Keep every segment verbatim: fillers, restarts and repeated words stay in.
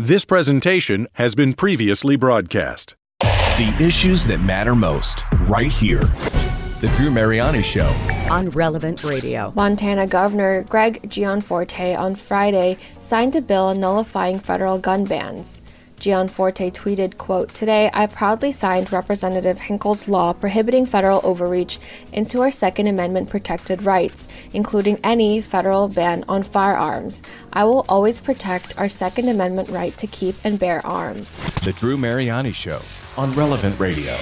This presentation has been previously broadcast. The issues that matter most, right here. The Drew Mariani Show. On Relevant Radio. Montana Governor Greg Gianforte on Friday signed a bill nullifying federal gun bans. Gianforte tweeted, quote, "Today, I proudly signed Representative Hinkle's law prohibiting federal overreach into our Second Amendment protected rights, including any federal ban on firearms. I will always protect our Second Amendment right to keep and bear arms." The Drew Mariani Show on Relevant Radio.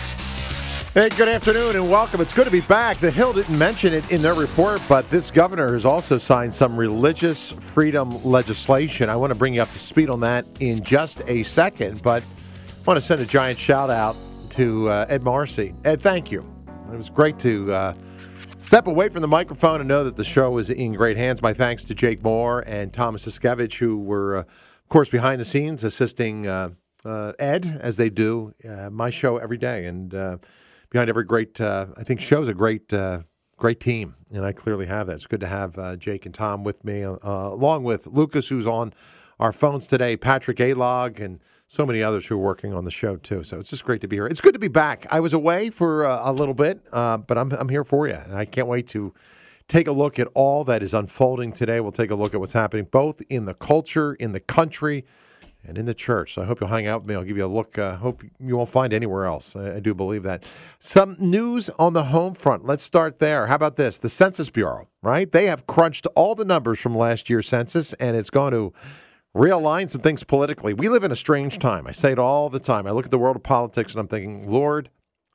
Hey, good afternoon and welcome. It's good to be back. The Hill didn't mention it in their report, but this governor has also signed some religious freedom legislation. I want to bring you up to speed on that in just a second, but I want to send a giant shout out to uh, Ed Marcy. Ed, thank you. It was great to uh, step away from the microphone and know that the show is in great hands. My thanks to Jake Moore and Thomas Siskevich, who were, uh, of course, behind the scenes assisting uh, uh, Ed as they do uh, my show every day. And uh, behind every great, uh, I think, show's a great, uh, great team, and I clearly have that. It's good to have uh, Jake and Tom with me, uh, along with Lucas, who's on our phones today, Patrick Alog, and so many others who are working on the show too. So it's just great to be here. It's good to be back. I was away for uh, a little bit, uh, but I'm I'm here for you, and I can't wait to take a look at all that is unfolding today. We'll take a look at what's happening both in the culture, in the country, and in the church. So I hope you'll hang out with me. I'll give you a look. I uh, hope you won't find anywhere else. I, I do believe that. Some news on the home front. Let's start there. How about this? The Census Bureau, right? They have crunched all the numbers from last year's census, and it's going to realign some things politically. We live in a strange time. I say it all the time. I look at the world of politics, and I'm thinking, Lord,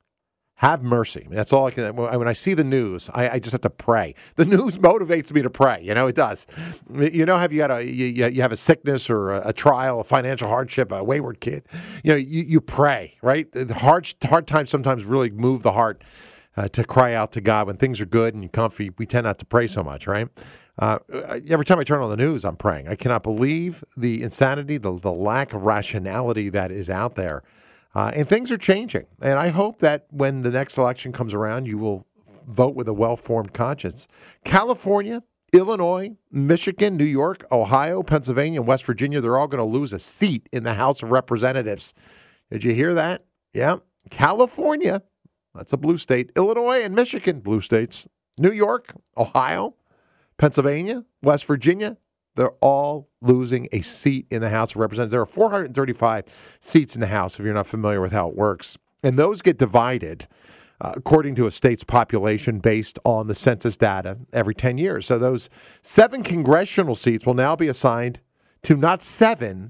have mercy. That's all I can. When I see the news, I, I just have to pray. The news motivates me to pray. You know, it does. You know, have you got a you, you have a sickness or a, a trial, a financial hardship, a wayward kid? You know, you, you pray, right? The hard hard times sometimes really move the heart uh, to cry out to God. When things are good and comfy, we tend not to pray so much, right? Uh, every time I turn on the news, I'm praying. I cannot believe the insanity, the the lack of rationality that is out there. Uh, and things are changing. And I hope that when the next election comes around, you will vote with a well-formed conscience. California, Illinois, Michigan, New York, Ohio, Pennsylvania, and West Virginia, they're all going to lose a seat in the House of Representatives. Did you hear that? Yeah. California, that's a blue state. Illinois and Michigan, blue states. New York, Ohio, Pennsylvania, West Virginia, they're all losing a seat in the House of Representatives. There are four hundred thirty-five seats in the House, if you're not familiar with how it works. And those get divided uh, according to a state's population based on the census data every ten years. So those seven congressional seats will now be assigned to not seven,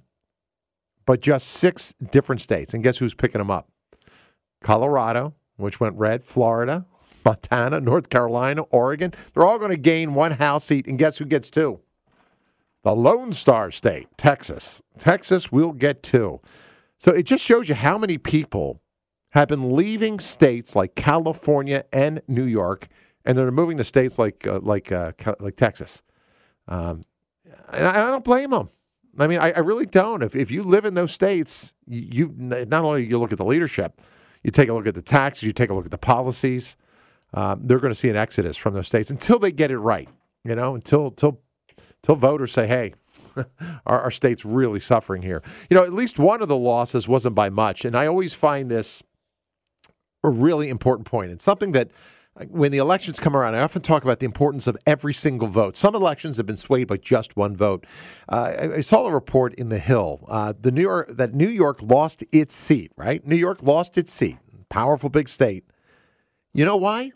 but just six different states. And guess who's picking them up? Colorado, which went red, Florida, Montana, North Carolina, Oregon. They're all going to gain one House seat. And guess who gets two? The Lone Star State, Texas. Texas will get two. So it just shows you how many people have been leaving states like California and New York, and they're moving to states like uh, like uh, like Texas. Um, and I, I don't blame them. I mean, I, I really don't. If if you live in those states, you, you not only you look at the leadership, you take a look at the taxes, you take a look at the policies. Um, they're going to see an exodus from those states until they get it right. You know, until until. Until voters say, hey, our, our state's really suffering here. You know, at least one of the losses wasn't by much. And I always find this a really important point. It's something that when the elections come around, I often talk about the importance of every single vote. Some elections have been swayed by just one vote. Uh, I, I saw a report in The Hill uh, the New York, that New York lost its seat, right? New York lost its seat. Powerful big state. You know why?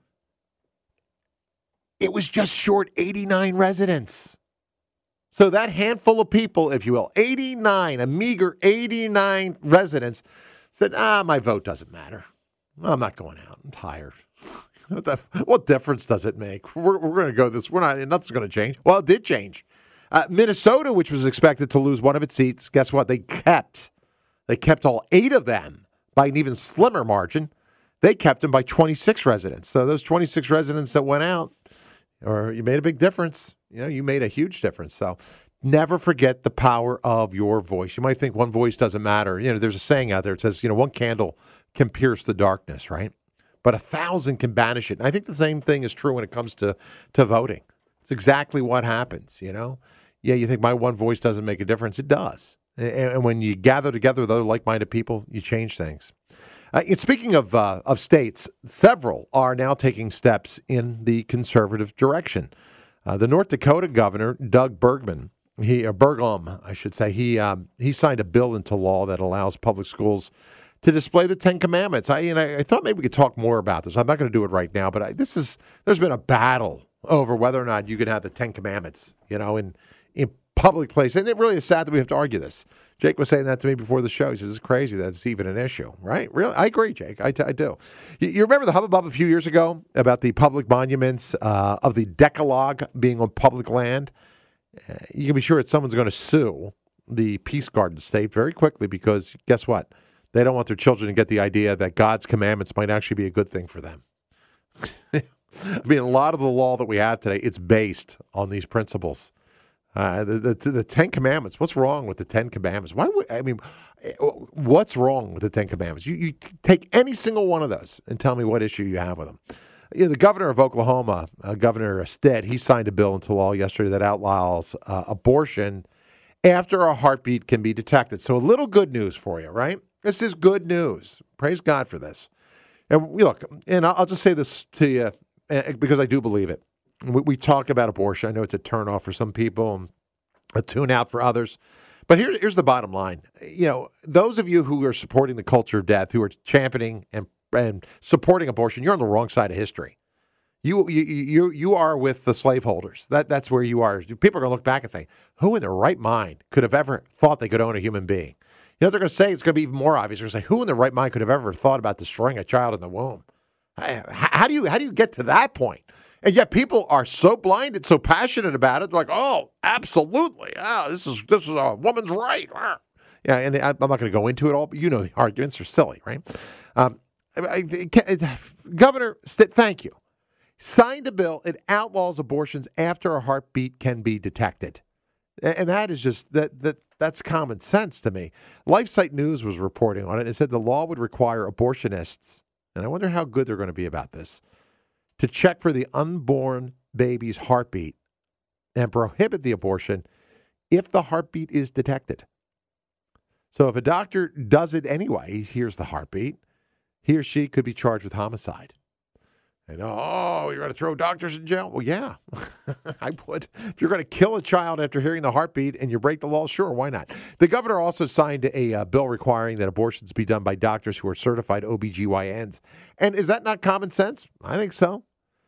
It was just short eighty-nine residents. So that handful of people, if you will, eighty-nine, a meager eighty-nine residents, said, ah, my vote doesn't matter. I'm not going out. I'm tired. What, the, what difference does it make? We're, we're going to go this. We're not. Nothing's going to change. Well, it did change. Uh, Minnesota, which was expected to lose one of its seats, guess what? They kept. They kept all eight of them by an even slimmer margin. They kept them by twenty-six residents. So those twenty-six residents that went out, or you made a big difference. You know, you made a huge difference. So never forget the power of your voice. You might think one voice doesn't matter. You know, there's a saying out there. It says, you know, one candle can pierce the darkness, right? But a thousand can banish it. And I think the same thing is true when it comes to, to voting. It's exactly what happens, you know? Yeah, you think my one voice doesn't make a difference. It does. And, and when you gather together with other like-minded people, you change things. Uh, and speaking of uh, of states, several are now taking steps in the conservative direction. Uh, the North Dakota governor, Doug Bergman, he or Burgum, I should say, he um, he signed a bill into law that allows public schools to display the Ten Commandments. I, and I, I thought maybe we could talk more about this. I'm not going to do it right now, but I, this is there's been a battle over whether or not you can have the Ten Commandments, you know, in in public place, and it really is sad that we have to argue this. Jake was saying that to me before the show. He says, it's crazy that it's even an issue, right? Really? I agree, Jake. I, t- I do. You, you remember the hubbub a few years ago about the public monuments uh, of the Decalogue being on public land? Uh, you can be sure that someone's going to sue the Peace Garden state very quickly because guess what? They don't want their children to get the idea that God's commandments might actually be a good thing for them. I mean, a lot of the law that we have today, it's based on these principles. Uh, the, the the Ten Commandments. What's wrong with the Ten Commandments? Why would I mean? What's wrong with the Ten Commandments? You you take any single one of those and tell me what issue you have with them. You know, the governor of Oklahoma, uh, Governor Stead, he signed a bill into law yesterday that outlaws uh, abortion after a heartbeat can be detected. So a little good news for you, right? This is good news. Praise God for this. And we look, and I'll just say this to you because I do believe it. We, we talk about abortion. I know it's a turnoff for some people and a tune out for others. But here, here's the bottom line. You know, those of you who are supporting the culture of death, who are championing and, and supporting abortion, you're on the wrong side of history. You you you you are with the slaveholders. That that's where you are. People are going to look back and say, who in their right mind could have ever thought they could own a human being? You know, they're going to say, it's going to be even more obvious. They're going to say, who in their right mind could have ever thought about destroying a child in the womb? How do you how do you get to that point? And yet people are so blinded, so passionate about it. They're like, oh, absolutely. Oh, this is this is a woman's right. Yeah, and I'm not going to go into it all, but you know the arguments are silly, right? Um, I, I, Governor, thank you. Signed a bill. It outlaws abortions after a heartbeat can be detected. And that is just, that that that's common sense to me. LifeSite News was reporting on it and said the law would require abortionists, and I wonder how good they're going to be about this, to check for the unborn baby's heartbeat and prohibit the abortion if the heartbeat is detected. So if a doctor does it anyway, he hears the heartbeat, he or she could be charged with homicide. And, oh, you're going to throw doctors in jail? Well, yeah, I would. If you're going to kill a child after hearing the heartbeat and you break the law, sure, why not? The governor also signed a uh, bill requiring that abortions be done by doctors who are certified O B G Y Ns. And is that not common sense? I think so.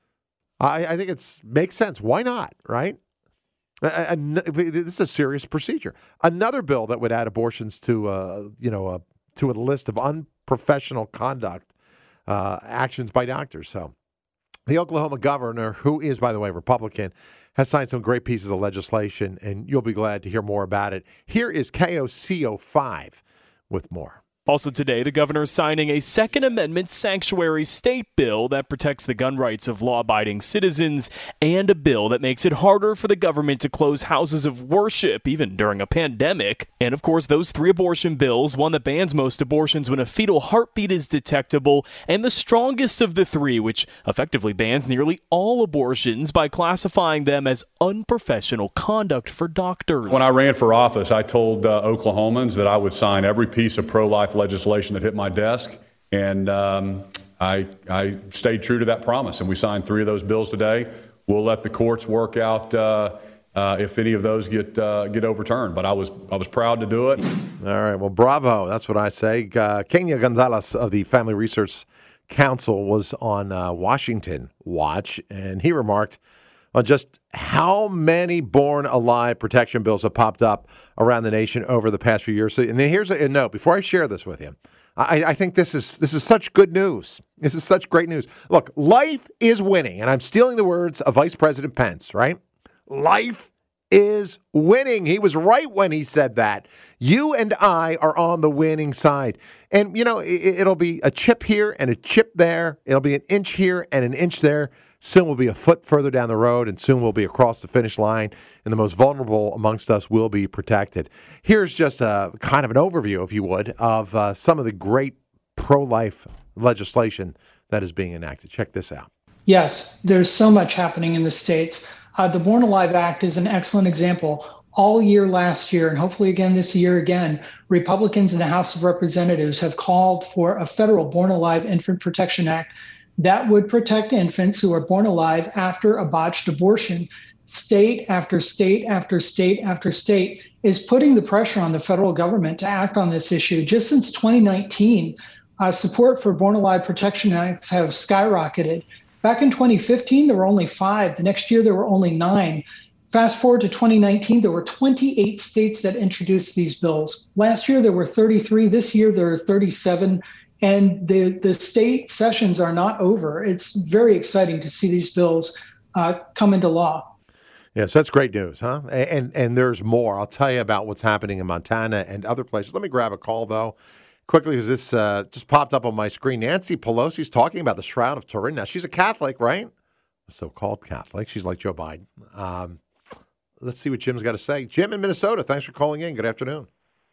I, I think it makes sense. Why not, right? A, a, this is a serious procedure. Another bill that would add abortions to, uh, you know, uh, to a list of unprofessional conduct uh, actions by doctors. So the Oklahoma governor, who is, by the way, Republican, has signed some great pieces of legislation, and you'll be glad to hear more about it. Here is K O C O five with more. Also today, the governor is signing a Second Amendment sanctuary state bill that protects the gun rights of law-abiding citizens, and a bill that makes it harder for the government to close houses of worship, even during a pandemic. And of course, those three abortion bills, one that bans most abortions when a fetal heartbeat is detectable, and the strongest of the three, which effectively bans nearly all abortions by classifying them as unprofessional conduct for doctors. When I ran for office, I told uh, Oklahomans that I would sign every piece of pro-life legislation that hit my desk, and um, I, I stayed true to that promise, and we signed three of those bills today. We'll let the courts work out uh, uh, if any of those get uh, get overturned, but I was I was proud to do it. All right, well, bravo. That's what I say. Uh, Kenya Gonzalez of the Family Research Council was on uh, Washington Watch, and he remarked on just how many born alive protection bills have popped up around the nation over the past few years. So, and here's a, a note before I share this with you. I, I think this is this is such good news. This is such great news. Look, life is winning, and I'm stealing the words of Vice President Pence, right? Life is winning. He was right when he said that. You and I are on the winning side. And, you know, it, it'll be a chip here and a chip there. It'll be an inch here and an inch there. Soon we'll be a foot further down the road, and soon we'll be across the finish line, and the most vulnerable amongst us will be protected. Here's just a kind of an overview, if you would, of uh, some of the great pro-life legislation that is being enacted. Check this out. Yes, there's so much happening in the states. Uh, the Born Alive Act is an excellent example. All year last year, and hopefully again this year again, Republicans in the House of Representatives have called for a federal Born Alive Infant Protection Act that would protect infants who are born alive after a botched abortion. State after state after state after state is putting the pressure on the federal government to act on this issue. Just since twenty nineteen, uh, support for Born Alive Protection Acts have skyrocketed. Back in twenty fifteen, there were only five. The next year, there were only nine. Fast forward to twenty nineteen, there were twenty-eight states that introduced these bills. Last year, there were thirty-three. This year, there are thirty-seven. And the, the state sessions are not over. It's very exciting to see these bills uh, come into law. Yes, that's great news, huh? And, and and there's more. I'll tell you about what's happening in Montana and other places. Let me grab a call, though, quickly, because this uh, just popped up on my screen. Nancy Pelosi's talking about the Shroud of Turin. Now, she's a Catholic, right? A so-called Catholic. She's like Joe Biden. Um, let's see what Jim's got to say. Jim in Minnesota, thanks for calling in. Good afternoon.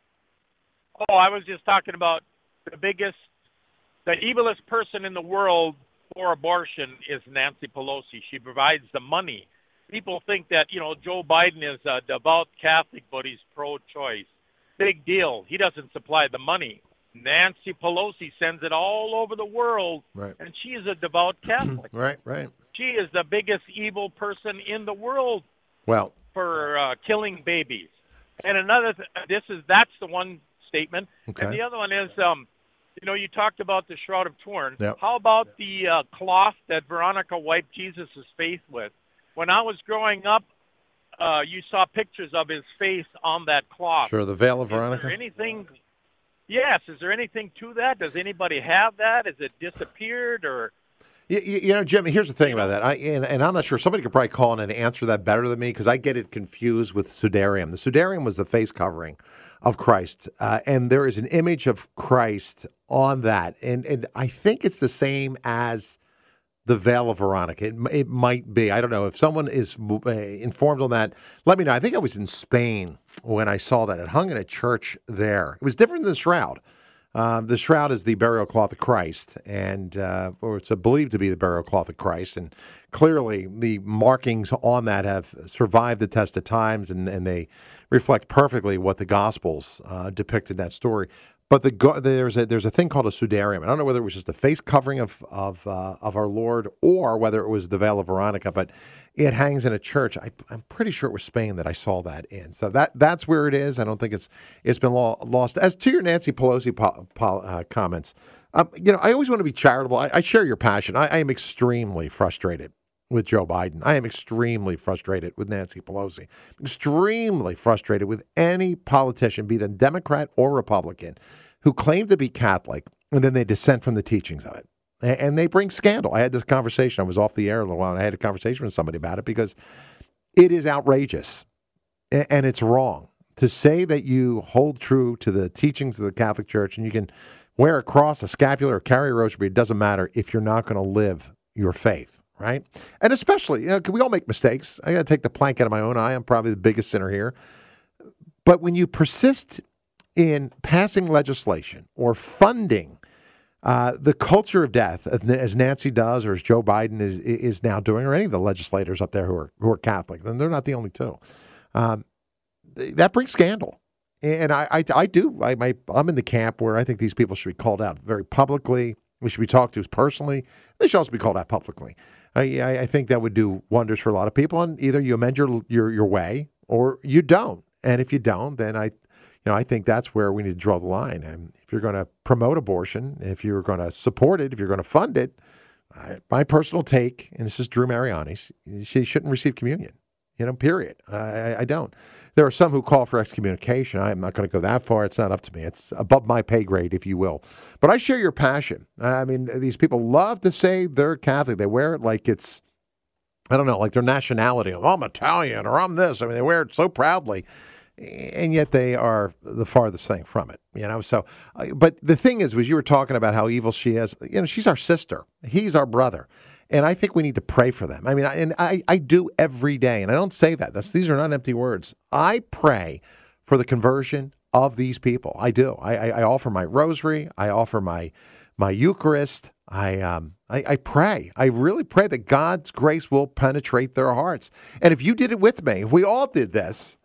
Oh, I was just talking about the biggest, the evilest person in the world for abortion is Nancy Pelosi. She provides the money. People think that, you know, Joe Biden is a devout Catholic, but he's pro-choice. Big deal. He doesn't supply the money. Nancy Pelosi sends it all over the world, right. And she is a devout Catholic. Right, right. She is the biggest evil person in the world well, for uh, killing babies. And another, th- this is that's the one statement. Okay. And the other one is, um, you know, you talked about the Shroud of Turin. Yep. How about the uh, cloth that Veronica wiped Jesus' face with? When I was growing up, uh, you saw pictures of his face on that cloth. Sure, the veil of Veronica. Is there anything? Yes. Is there anything to that? Does anybody have that? Has it disappeared or? You, you know, Jim, here's the thing about that. I and, and I'm not sure. Somebody could probably call in and answer that better than me because I get it confused with Sudarium. The Sudarium was the face covering of Christ, uh, and there is an image of Christ on that, and and I think it's the same as the veil of Veronica. It, it might be. I don't know. If someone is uh, informed on that, let me know. I think I was in Spain when I saw that. It hung in a church there. It was different than the shroud. Um, the shroud is the burial cloth of Christ, and uh, or it's believed to be the burial cloth of Christ. And clearly, the markings on that have survived the test of times, and, and they reflect perfectly what the Gospels uh, depict in that story. But the, there's a there's a thing called a sudarium. I don't know whether it was just the face covering of of uh, of our Lord or whether it was the veil of Veronica, but it hangs in a church. I, I'm pretty sure it was Spain that I saw that in. So that that's where it is. I don't think it's it's been lo- lost. As to your Nancy Pelosi po- po- uh, comments, um, you know, I always want to be charitable. I, I share your passion. I, I am extremely frustrated with Joe Biden. I am extremely frustrated with Nancy Pelosi. Extremely frustrated with any politician, be them Democrat or Republican, who claim to be Catholic and then they dissent from the teachings of it. And they bring scandal. I had this conversation. I was off the air a little while, and I had a conversation with somebody about it because it is outrageous and it's wrong to say that you hold true to the teachings of the Catholic Church and you can wear a cross, a scapular, or carry a rosary. It doesn't matter if you're not going to live your faith. Right? And especially, you know, we all make mistakes. I got to take the plank out of my own eye. I'm probably the biggest sinner here. But when you persist in passing legislation or funding uh, the culture of death, as Nancy does or as Joe Biden is is now doing, or any of the legislators up there who are who are Catholic, and they're not the only two, um, that brings scandal. And I, I, I do. I, my, I'm in the camp where I think these people should be called out very publicly. We should be talked to personally. They should also be called out publicly. I, I think that would do wonders for a lot of people. And either you amend your your your way or you don't. And if you don't, then I, you know, I think that's where we need to draw the line. And if you're going to promote abortion, if you're going to support it, if you're going to fund it, I, my personal take, and this is Drew Mariani's, she shouldn't receive communion. You know, period. I, I don't. There are some who call for excommunication. I'm not going to go that far. It's not up to me. It's above my pay grade, if you will. But I share your passion. I mean, these people love to say they're Catholic. They wear it like it's, I don't know, like their nationality. Oh, I'm Italian or I'm this. I mean, they wear it so proudly. And yet they are the farthest thing from it, you know. So, but the thing is, was you were talking about how evil she is. You know, she's our sister. He's our brother. And I think we need to pray for them. I mean, I, and I, I do every day, and I don't say that. That's, these are not empty words. I pray for the conversion of these people. I do. I, I, I offer my rosary. I offer my my Eucharist. I, um, I I pray. I really pray that God's grace will penetrate their hearts. And if you did it with me, if we all did this,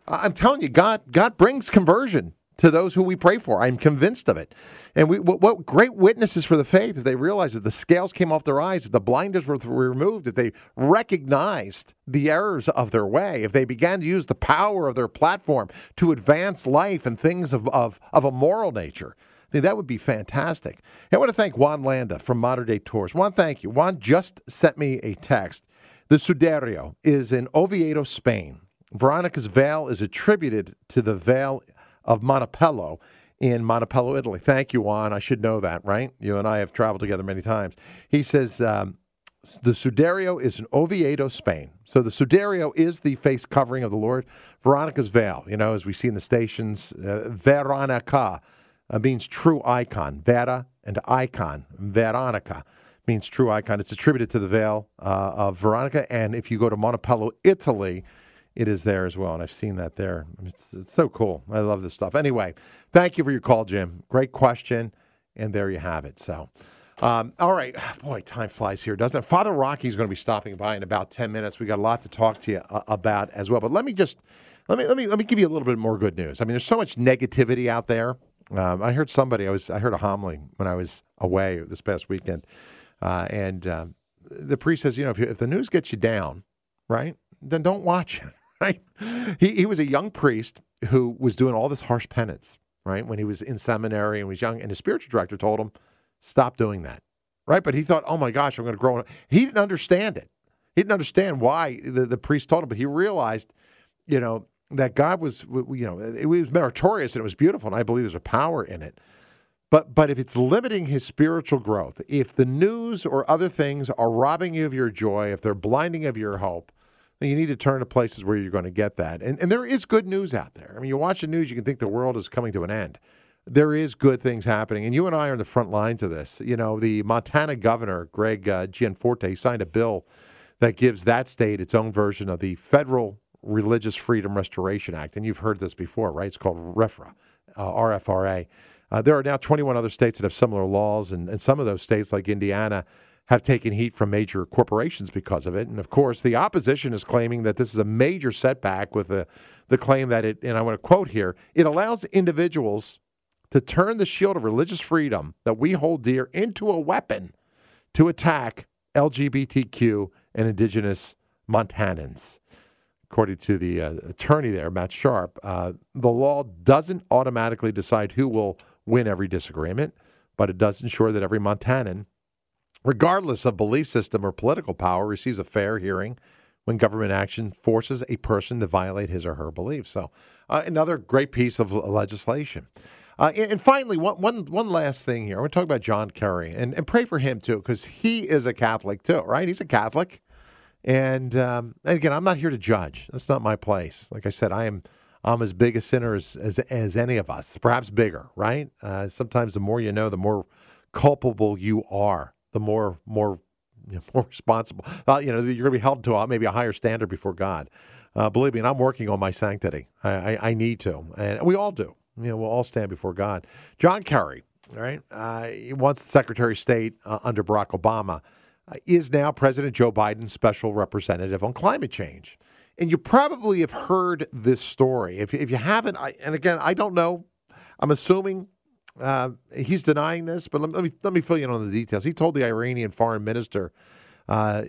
I'm telling you, God, God brings conversion to those who we pray for. I'm convinced of it. And we, what, what great witnesses for the faith if they realized that the scales came off their eyes, that the blinders were removed, that they recognized the errors of their way, if they began to use the power of their platform to advance life and things of, of, of a moral nature. I think that would be fantastic. I want to thank Juan Landa from Modern Day Tours. Juan, thank you. Juan just sent me a text. The Sudario is in Oviedo, Spain. Veronica's veil is attributed to the veil of Montepello in Montepello, Italy. Thank you, Juan. I should know that, right? You and I have traveled together many times. He says um, the Sudario is in Oviedo, Spain. So the Sudario is the face covering of the Lord. Veronica's veil, you know, as we see in the stations, uh, Veronica uh, means true icon. Vera and icon. Veronica means true icon. It's attributed to the veil uh, of Veronica. And if you go to Montepello, Italy, it is there as well, and I've seen that there. It's, it's so cool. I love this stuff. Anyway, thank you for your call, Jim. Great question, and there you have it. So, um, all right. Boy, time flies here, doesn't it? Father Rocky's going to be stopping by in about ten minutes. We got a lot to talk to you uh, about as well. But let me just let me let me let me give you a little bit more good news. I mean, there's so much negativity out there. Um, I heard somebody. I was I heard a homily when I was away this past weekend, uh, and uh, the priest says, you know, if, you, if the news gets you down, right, then don't watch it. Right? He he was a young priest who was doing all this harsh penance, right? When he was in seminary and was young, and his spiritual director told him, stop doing that, right? But he thought, oh my gosh, I'm going to grow up. He didn't understand it. He didn't understand why the, the priest told him, but he realized, you know, that God was, you know, it was meritorious and it was beautiful, and I believe there's a power in it. But but if it's limiting his spiritual growth, if the news or other things are robbing you of your joy, if they're blinding of your hope, you need to turn to places where you're going to get that. And and there is good news out there. I mean, you watch the news, you can think the world is coming to an end. There is good things happening. And you and I are in the front lines of this. You know, the Montana governor, Greg uh, Gianforte, signed a bill that gives that state its own version of the Federal Religious Freedom Restoration Act. And you've heard this before, right? It's called RFRA, uh, R F R A. Uh, there are now twenty-one other states that have similar laws. And, and some of those states, like Indiana, have taken heat from major corporations because of it. And, of course, the opposition is claiming that this is a major setback with the, the claim that it, and I want to quote here, it allows individuals to turn the shield of religious freedom that we hold dear into a weapon to attack L G B T Q and indigenous Montanans. According to the uh, attorney there, Matt Sharp, uh, the law doesn't automatically decide who will win every disagreement, but it does ensure that every Montanan, regardless of belief system or political power, receives a fair hearing when government action forces a person to violate his or her beliefs. So uh, another great piece of legislation. Uh, and, and finally, one, one, one last thing here. I want to talk about John Kerry, and, and pray for him, too, because he is a Catholic, too, right? He's a Catholic. And, um, and again, I'm not here to judge. That's not my place. Like I said, I am I'm as big a sinner as, as, as any of us, perhaps bigger, right? Uh, sometimes the more you know, the more culpable you are. The more, more, you know, more responsible. Uh, you know, you're going to be held to a, maybe a higher standard before God. Uh, believe me, and I'm working on my sanctity. I, I, I need to, and we all do. You know, we'll all stand before God. John Kerry, right? Uh, once Secretary of State uh, under Barack Obama, uh, is now President Joe Biden's special representative on climate change. And you probably have heard this story. If if you haven't, I, and again, I don't know. I'm assuming. Uh, he's denying this, but let, let me let me fill you in on the details. He told the Iranian foreign minister uh,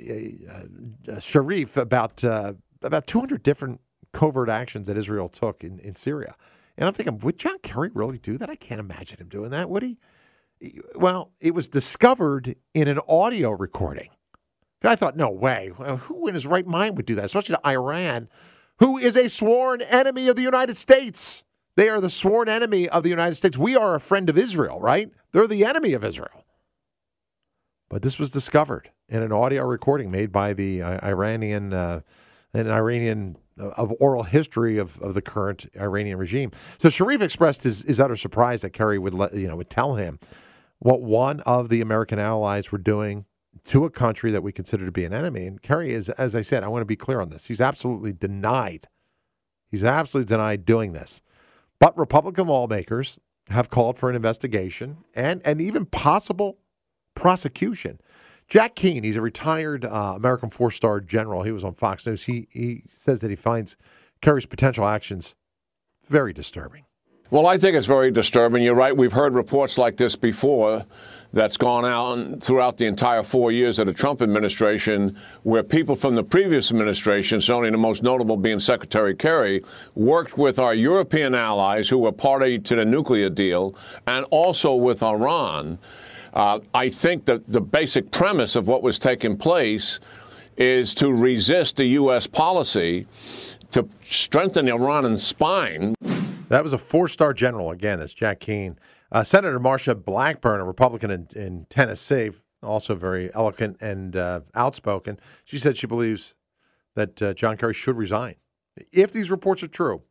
uh, Sharif about uh, about two hundred different covert actions that Israel took in, in Syria, and I'm thinking, would John Kerry really do that? I can't imagine him doing that. Would he? Well, it was discovered in an audio recording. I thought, no way. Who in his right mind would do that, especially to Iran, who is a sworn enemy of the United States? They are the sworn enemy of the United States. We are a friend of Israel, right? They're the enemy of Israel. But this was discovered in an audio recording made by the uh, Iranian, uh, an Iranian uh, of oral history of, of the current Iranian regime. So Sharif expressed his, his utter surprise that Kerry would let, you know, would tell him what one of the American allies were doing to a country that we consider to be an enemy. And Kerry is, as I said, I want to be clear on this. He's absolutely denied. He's absolutely denied doing this. But Republican lawmakers have called for an investigation and, and even possible prosecution. Jack Keane, he's a retired uh, American four-star general. He was on Fox News. He he says that he finds Kerry's potential actions, very disturbing. Well, I think it's very disturbing. You're right. We've heard reports like this before that's gone out throughout the entire four years of the Trump administration, where people from the previous administration, certainly the most notable being Secretary Kerry, worked with our European allies who were party to the nuclear deal and also with Iran. Uh, I think that the basic premise of what was taking place is to resist the U S policy to strengthen the Iranian spine. That was a four-star general. Again, that's Jack Keane. Uh, Senator Marsha Blackburn, a Republican in, in Tennessee, also very eloquent and uh, outspoken. She said she believes that uh, John Kerry should resign. If these reports are true,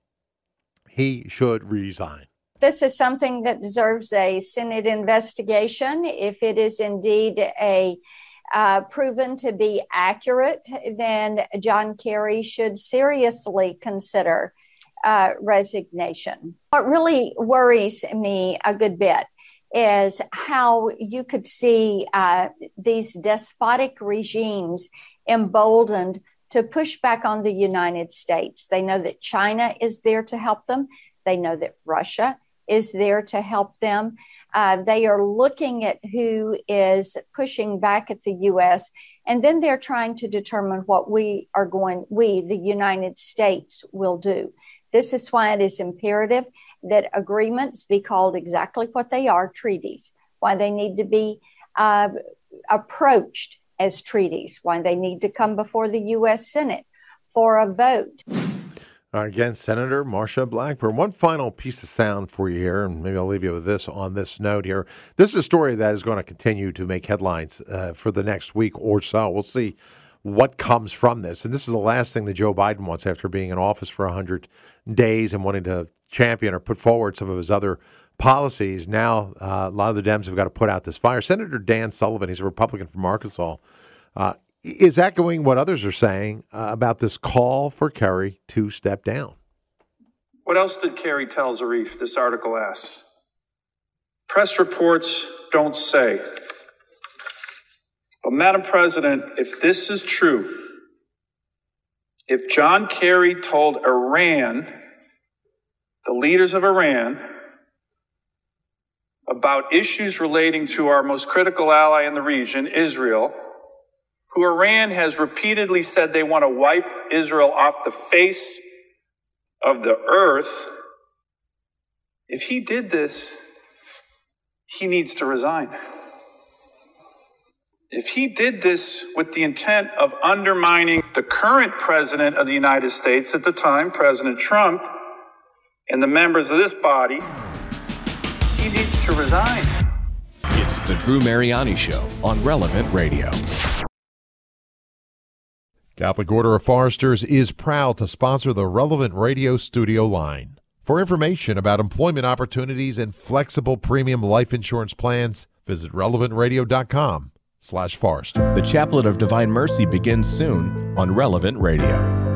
he should resign. This is something that deserves a Senate investigation. If it is indeed a uh, proven to be accurate, then John Kerry should seriously consider Uh, resignation. What really worries me a good bit is how you could see uh, these despotic regimes emboldened to push back on the United States. They know that China is there to help them. They know that Russia is there to help them. Uh, they are looking at who is pushing back at the U S, and then they're trying to determine what we are going, we, the United States, will do. This is why it is imperative that agreements be called exactly what they are, treaties, why they need to be uh, approached as treaties, why they need to come before the U S Senate for a vote. All right, again, Senator Marsha Blackburn. One final piece of sound for you here, and maybe I'll leave you with this on this note here. This is a story that is going to continue to make headlines uh, for the next week or so. We'll see what comes from this. And this is the last thing that Joe Biden wants after being in office for one hundred days and wanting to champion or put forward some of his other policies. Now, uh, a lot of the Dems have got to put out this fire. Senator Dan Sullivan, he's a Republican from Arkansas, uh, is echoing what others are saying uh, about this call for Kerry to step down. What else did Kerry tell Zarif, this article asks? Press reports don't say. But, Madam President, if this is true, if John Kerry told Iran, the leaders of Iran, about issues relating to our most critical ally in the region, Israel, who Iran has repeatedly said they want to wipe Israel off the face of the earth, if he did this, he needs to resign. If he did this with the intent of undermining the current president of the United States at the time, President Trump, and the members of this body, he needs to resign. It's the Drew Mariani Show on Relevant Radio. Catholic Order of Foresters is proud to sponsor the Relevant Radio studio line. For information about employment opportunities and flexible premium life insurance plans, visit relevant radio dot com slash Forrester. The Chaplet of Divine Mercy begins soon on Relevant Radio.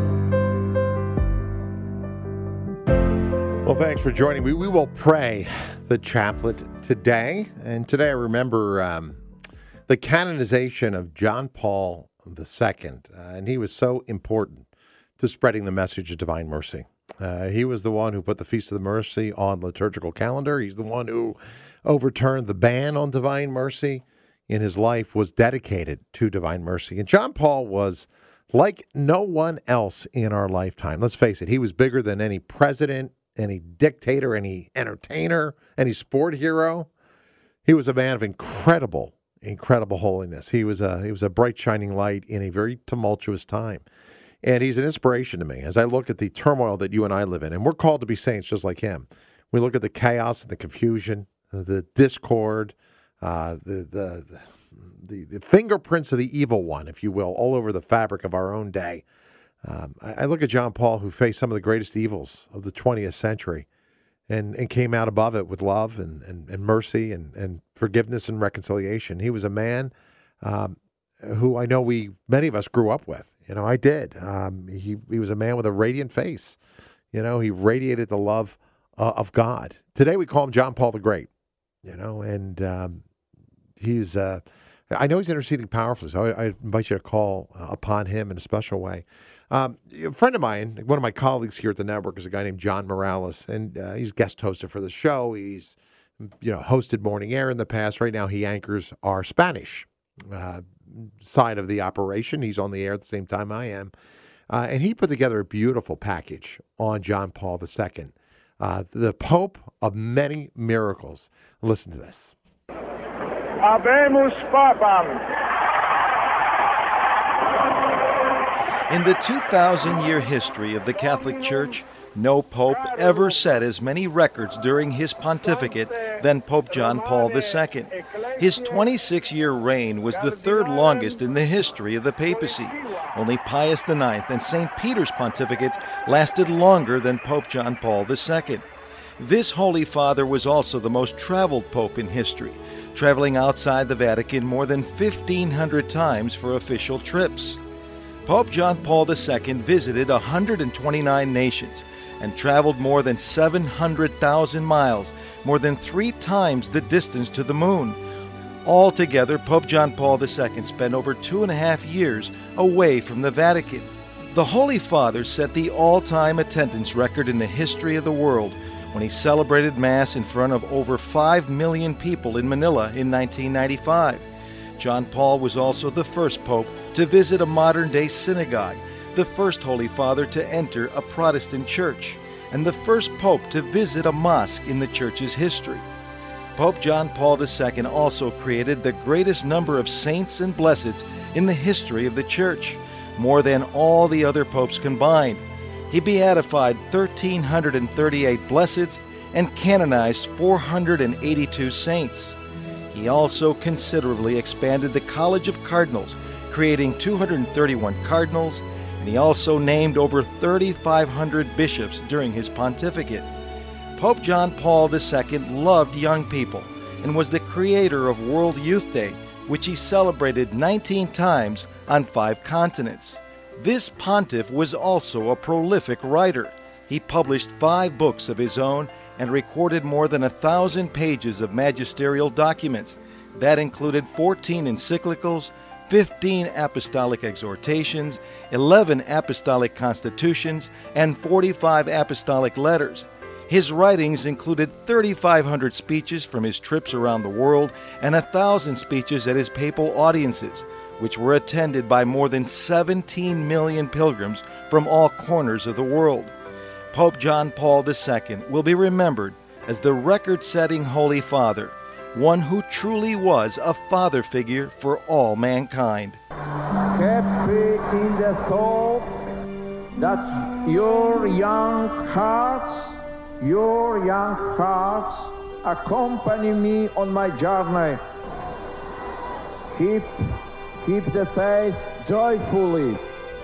Well, thanks for joining me. We will pray the chaplet today. And today I remember um, the canonization of John Paul the Second, uh, and he was so important to spreading the message of divine mercy. Uh, he was the one who put the Feast of the Mercy on the liturgical calendar. He's the one who overturned the ban on divine mercy. In his life was dedicated to divine mercy. And John Paul was like no one else in our lifetime. Let's face it, he was bigger than any president, any dictator, any entertainer, any sport hero. He was a man of incredible Incredible holiness. He was a he was a bright shining light in a very tumultuous time. And he's an inspiration to me as I look at the turmoil that you and I live in. And we're called to be saints just like him. We look at the chaos and the confusion, the discord, uh, the, the the the fingerprints of the evil one, if you will, all over the fabric of our own day. Um, I, I look at John Paul, who faced some of the greatest evils of the twentieth century. And, and came out above it with love and, and, and mercy and, and forgiveness and reconciliation. He was a man um, who I know we many of us grew up with. You know, I did. Um, he he was a man with a radiant face. You know, he radiated the love uh, of God. Today we call him John Paul the Great. You know, and um, he's. Uh, I know he's interceding powerfully. So I, I invite you to call uh, upon him in a special way. Um, a friend of mine, one of my colleagues here at the network, is a guy named John Morales, and uh, he's guest hosted for the show. He's, you know, hosted Morning Air in the past. Right now, he anchors our Spanish uh, side of the operation. He's on the air at the same time I am. Uh, and he put together a beautiful package on John Paul the Second, uh, the Pope of many miracles. Listen to this. Habemus Papam. In the two thousand year history of the Catholic Church, no pope ever set as many records during his pontificate than Pope John Paul the Second. His twenty-six year reign was the third longest in the history of the papacy. Only Pius the Ninth and Saint Peter's pontificates lasted longer than Pope John Paul the Second. This Holy Father was also the most traveled pope in history, traveling outside the Vatican more than fifteen hundred times for official trips. Pope John Paul the Second visited one hundred twenty-nine nations and traveled more than seven hundred thousand miles, more than three times the distance to the moon. Altogether, Pope John Paul the Second spent over two and a half years away from the Vatican. The Holy Father set the all-time attendance record in the history of the world when he celebrated Mass in front of over five million people in Manila in nineteen ninety-five. John Paul was also the first pope to visit a modern-day synagogue, the first Holy Father to enter a Protestant church, and the first pope to visit a mosque in the church's history. Pope John Paul the Second also created the greatest number of saints and blesseds in the history of the church, more than all the other popes combined. He beatified one thousand three hundred thirty-eight blesseds and canonized four hundred eighty-two saints. He also considerably expanded the College of Cardinals, creating two hundred thirty-one cardinals, and he also named over three thousand five hundred bishops during his pontificate. Pope John Paul the Second loved young people and was the creator of World Youth Day, which he celebrated nineteen times on five continents. This pontiff was also a prolific writer. He published five books of his own and recorded more than a thousand pages of magisterial documents. That included fourteen encyclicals, fifteen apostolic exhortations, eleven apostolic constitutions, and forty-five apostolic letters. His writings included three thousand five hundred speeches from his trips around the world and one thousand speeches at his papal audiences, which were attended by more than seventeen million pilgrims from all corners of the world. Pope John Paul the Second will be remembered as the record-setting Holy Father, one who truly was a father figure for all mankind. Happy in the thought that your young hearts, your young hearts accompany me on my journey. Keep, keep the faith joyfully.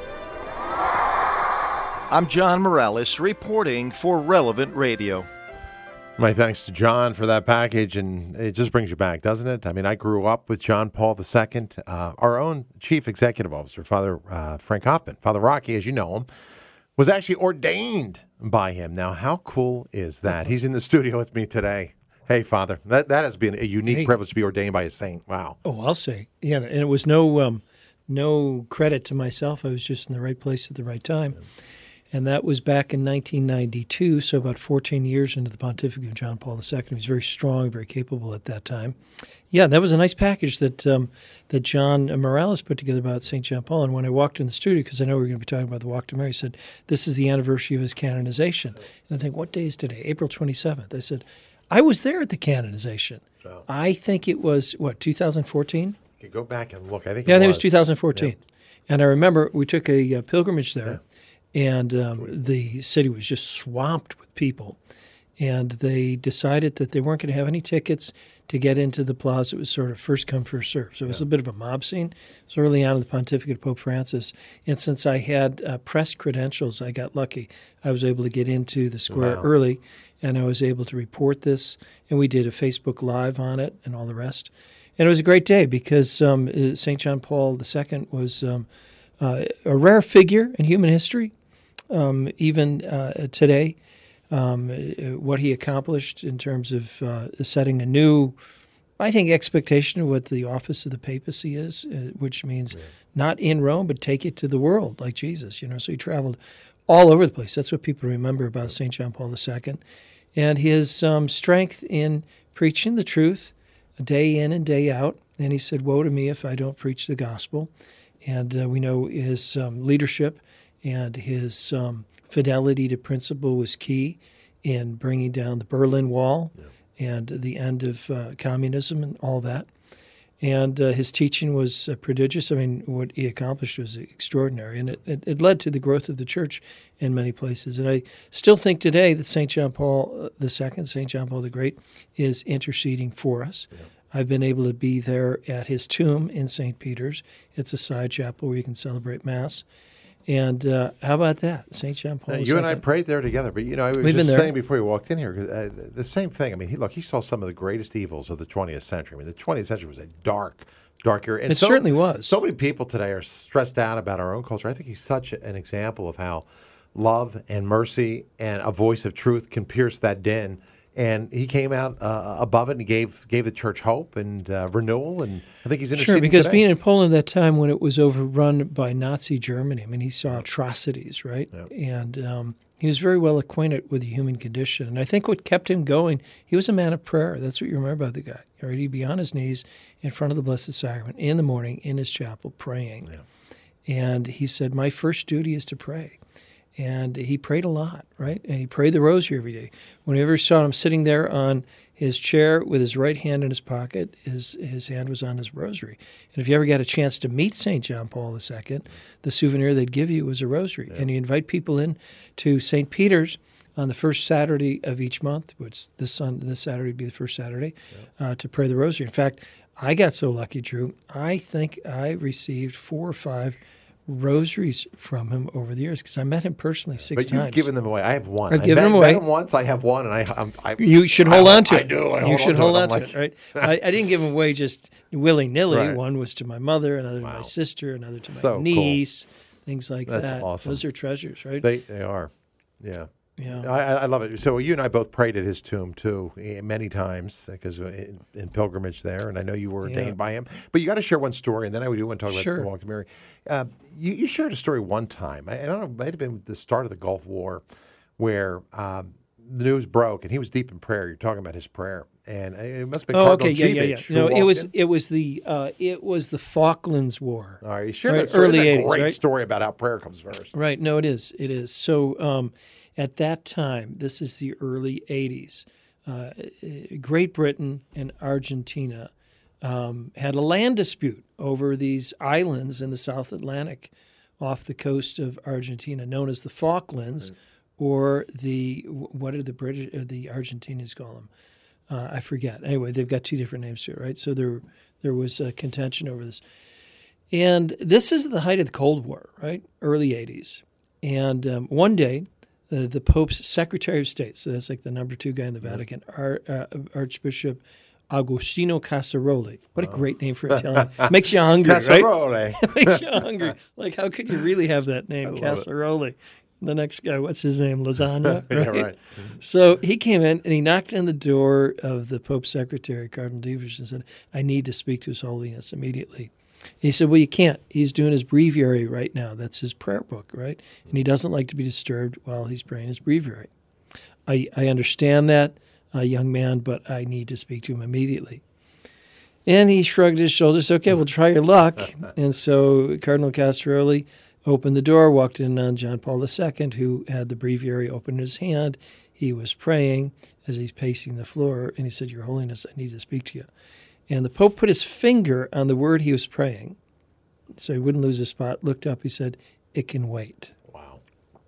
I'm John Morales reporting for Relevant Radio. My thanks to John for that package, and it just brings you back, doesn't it? I mean, I grew up with John Paul the Second. Uh, our own chief executive officer, Father uh, Frank Hoffman, Father Rocky, as you know him, was actually ordained by him. Now, how cool is that? He's in the studio with me today. Hey, Father, that that has been a unique hey. privilege to be ordained by a saint. Wow. Oh, I'll say, yeah, and it was no um, no credit to myself. I was just in the right place at the right time. Yeah. And that was back in nineteen ninety-two, so about fourteen years into the pontificate of John Paul the Second. He was very strong, very capable at that time. Yeah, that was a nice package that um, that John Morales put together about Saint John Paul. And when I walked in the studio, because I know we were going to be talking about the Walk to Mary, he said, this is the anniversary of his canonization. And I think, what day is today? April twenty-seventh. I said, I was there at the canonization. Oh. I think it was, what, two thousand fourteen? You can go back and look. I think yeah, it I think was. it was two thousand fourteen. Yeah. And I remember we took a uh, pilgrimage there. Yeah. And um, the city was just swamped with people. And they decided that they weren't going to have any tickets to get into the plaza. It was sort of first come, first serve. So it was yeah. a bit of a mob scene. It was early on in the pontificate of Pope Francis. And since I had uh, press credentials, I got lucky. I was able to get into the square wow. early, and I was able to report this. And we did a Facebook Live on it and all the rest. And it was a great day because um, Saint John Paul the Second was um, uh, a rare figure in human history. Um, even uh, today, um, what he accomplished in terms of uh, setting a new I think, expectation of what the office of the papacy is, uh, which means yeah. not in Rome, but take it to the world, like Jesus. You know, so he traveled all over the place. That's what people remember about Saint John Paul the Second, and his um, strength in preaching the truth day in and day out. And he said, "Woe to me if I don't preach the gospel." And uh, we know his um, leadership and his um, fidelity to principle was key in bringing down the Berlin Wall yeah. and the end of uh, communism and all that. And uh, his teaching was uh, prodigious. I mean, what he accomplished was extraordinary. And it, it, it led to the growth of the church in many places. And I still think today that Saint John Paul the Second, Saint John Paul the Great, is interceding for us. Yeah. I've been able to be there at his tomb in Saint Peter's. It's a side chapel where you can celebrate Mass. And uh, how about that, Saint John Paul now, the You Second. and I prayed there together. But, you know, I was We've just been there. saying before you walked in here, uh, the same thing. I mean, he, look, he saw some of the greatest evils of the twentieth century. I mean, the twentieth century was a dark, dark era. And it so, certainly was. So many people today are stressed out about our own culture. I think he's such an example of how love and mercy and a voice of truth can pierce that din. And he came out uh, above it and gave gave the church hope and uh, renewal. And I think he's interceding Sure, because today. being in Poland at that time when it was overrun by Nazi Germany, I mean, he saw atrocities, right? Yep. And um, he was very well acquainted with the human condition. And I think what kept him going, he was a man of prayer. That's what you remember about the guy. Right? He'd be on his knees in front of the Blessed Sacrament in the morning in his chapel praying. Yeah. And he said, my first duty is to pray. And he prayed a lot, right? And he prayed the rosary every day. Whenever you saw him sitting there on his chair with his right hand in his pocket, his his hand was on his rosary. And if you ever got a chance to meet Saint John Paul the Second, the souvenir they'd give you was a rosary. Yeah. And he invite people in to Saint Peter's on the first Saturday of each month, which this sun, this Saturday would be the first Saturday, yeah. uh, to pray the rosary. In fact, I got so lucky, Drew, I think I received four or five rosaries from him over the years because I met him personally six but you've times. given them away. I have one. I've I given met, them away. Met him once. I have one, and I. I'm, I you should hold I, on to I it. do. I you hold should on hold to on to it, it, right? I, I didn't give them away just willy nilly. Right. One was to my mother, another wow. to my sister, another to my so niece, cool. things like That's that. Awesome. Those are treasures, right? They they are. Yeah. Yeah, I, I love it. So you and I both prayed at his tomb too, many times because in, in pilgrimage there, and I know you were ordained yeah. by him. But you got to share one story, and then I do want to talk about sure. the walk to Mary. Uh, you, you shared a story one time. I, I don't know, it might have been the start of the Gulf War, where um, the news broke, and he was deep in prayer. You're talking about his prayer, and it must have been oh, Cardinal okay, yeah, yeah, yeah. Givich No, it was in. it was the uh, it was the Falklands War. All right, you share right? that story. Early That's a eighties, great right? story about how prayer comes first. Right. No, it is. It is. So. Um, At that time, this is the early eighties, uh, Great Britain and Argentina um, had a land dispute over these islands in the South Atlantic off the coast of Argentina, known as the Falklands, right. or the, what did the British, or the Argentinians call them? Uh, I forget. Anyway, they've got two different names to it, right? So there, there was a contention over this. And this is the height of the Cold War, right? Early eighties. And um, one day, Uh, the Pope's Secretary of State, so that's like the number two guy in the Vatican, Ar, uh, Archbishop Agostino Casaroli. What a great name for Italian. Makes you hungry, Casaroli. right? Makes you hungry. Like, how could you really have that name, Casaroli? The next guy, what's his name? Lasagna? Right? yeah, right. So he came in and he knocked on the door of the Pope's Secretary, Cardinal Givich, and said, I need to speak to His Holiness immediately. He said, well, you can't. He's doing his breviary right now. That's his prayer book, right? And he doesn't like to be disturbed while he's praying his breviary. I, I understand that, uh, young man, but I need to speak to him immediately. And he shrugged his shoulders. Okay, we'll try your luck. And so Cardinal Casaroli opened the door, walked in on John Paul the Second, who had the breviary open in his hand. He was praying as he's pacing the floor, and he said, Your Holiness, I need to speak to you. And the Pope put his finger on the word he was praying, so he wouldn't lose his spot, looked up, he said, it can wait. Wow.